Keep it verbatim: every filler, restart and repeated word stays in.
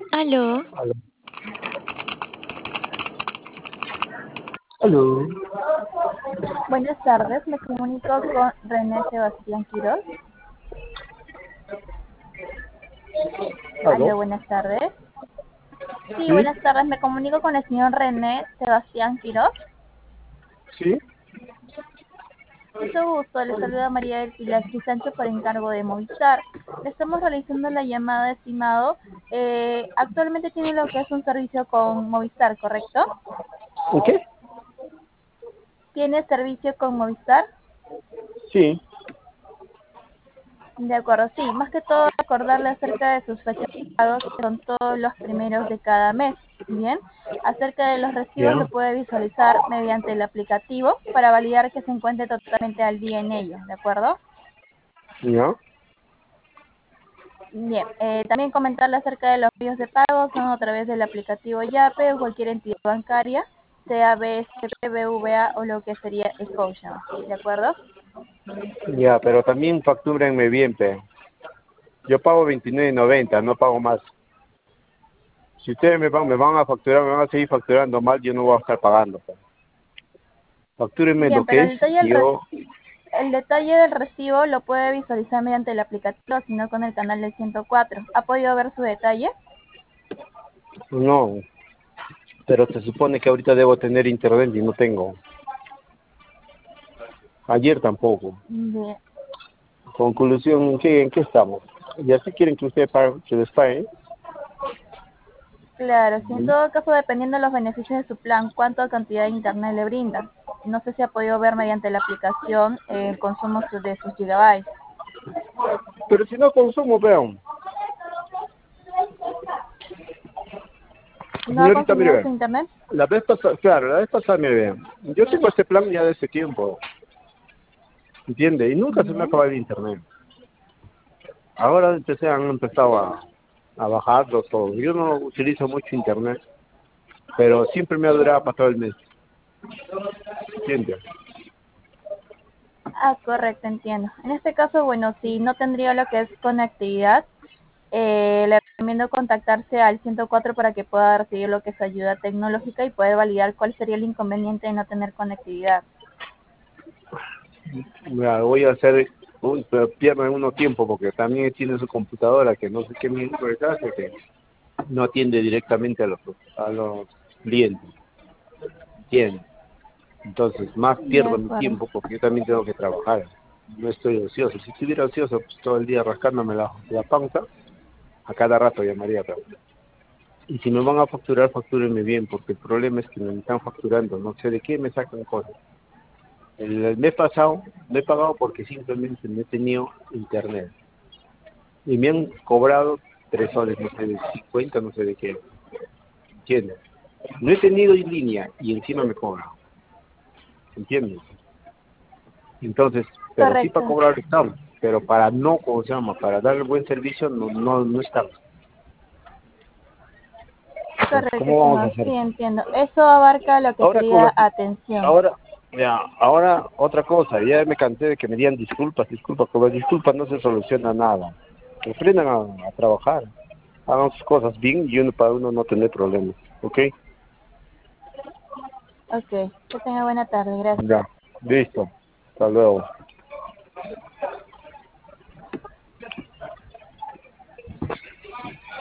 Aló, Aló. Aló. Buenas tardes, me comunico con René Sebastián Quiroz. Aló. Aló, buenas tardes. Sí, ¿Sí? buenas tardes, me comunico con el señor René Sebastián Quiroz. ¿Sí? Mucho gusto, le saluda María del Pilar Crisancho por encargo de Movistar. Le estamos realizando la llamada, estimado. Eh, actualmente tiene lo que es un servicio con Movistar, ¿correcto? ¿En qué? ¿Tiene servicio con Movistar? Sí. De acuerdo, sí, más que todo recordarle acerca de sus fechas de pagos, que son todos los primeros de cada mes. Bien, acerca de los recibos Ya. lo puede visualizar mediante el aplicativo para validar que se encuentre totalmente al día en ello, ¿de acuerdo? Ya. Bien, eh, también comentarle acerca de los medios de pago, son a través del aplicativo Yape o cualquier entidad bancaria, sea B S P, B V A o lo que sería Scotiabank, ¿de acuerdo? Ya, pero también factúrenme bien, pe. Yo pago veintinueve noventa, no pago más. Si ustedes me van, me van a facturar, me van a seguir facturando mal, yo no voy a estar pagando, pe. Factúrenme lo Bien, que pero es el detalle y del, re- yo, el detalle del recibo lo puede visualizar mediante el aplicativo, sino con el canal del ciento cuatro. ¿Ha podido ver su detalle? no. Pero se supone que ahorita debo tener internet y no tengo. Ayer tampoco. Bien, Conclusión, ¿en qué, en qué estamos? ¿Ya si quieren que ustedes paguen, que les pague? claro, si en todo caso, dependiendo de los beneficios de su plan, cuánta cantidad de internet le brinda. No sé si ha podido ver mediante la aplicación eh, el consumo su- de sus gigabytes. Pero si no consumo, vean. ¿No ha Señorita, mire, consumido ve. su internet? La vez pasada, claro, la vez pasada, mire, ve. Yo tengo este plan ya de ese tiempo, ¿entiende? Y nunca se me ha Bien, acabado el internet. Ahora empecé, han empezado a, a bajarlo todo. Yo no utilizo mucho internet, pero siempre me ha durado para todo el mes, ¿entiende? ah, correcto, entiendo. En este caso, bueno, si no tendría lo que es conectividad, eh, le recomiendo contactarse al ciento cuatro para que pueda recibir lo que es ayuda tecnológica y poder validar cuál sería el inconveniente de no tener conectividad. Mira, voy a hacer, uy, pero pierden uno tiempo porque también tiene su computadora que no sé qué me hace que no atiende directamente a los a los clientes, ¿entiende? Entonces, más De pierdo mi acuerdo. tiempo porque yo también tengo que trabajar. No estoy ocioso. Si estuviera ocioso, pues todo el día rascándome la, la panza, a cada rato llamaría. Pero. Y si me van a facturar, factúrenme bien, porque el problema es que me están facturando. No sé de qué me sacan cosas. El, el mes pasado no he pagado porque simplemente no he tenido internet. Y me han cobrado tres soles, no sé, de cincuenta, no sé de qué. ¿Entiendes? No he tenido en línea y encima me cobran. ¿Entiendes? Entonces, pero sí para Correcto, cobrar estamos, pero para no, ¿cómo se llama? Para dar el buen servicio no, no, no estamos. Entonces, correcto, ¿cómo vamos a estimado. Sí, hacer? entiendo. Eso abarca lo que Ahora con sería las, atención. ahora, ya, ahora otra cosa, ya me cansé de que me digan disculpas, disculpas, con las disculpas no se soluciona nada. Que aprendan a, a trabajar, hagan sus cosas bien y uno para uno no tener problemas, ¿ok? Ok, que tenga buena tarde. Gracias. Ya, listo, hasta luego.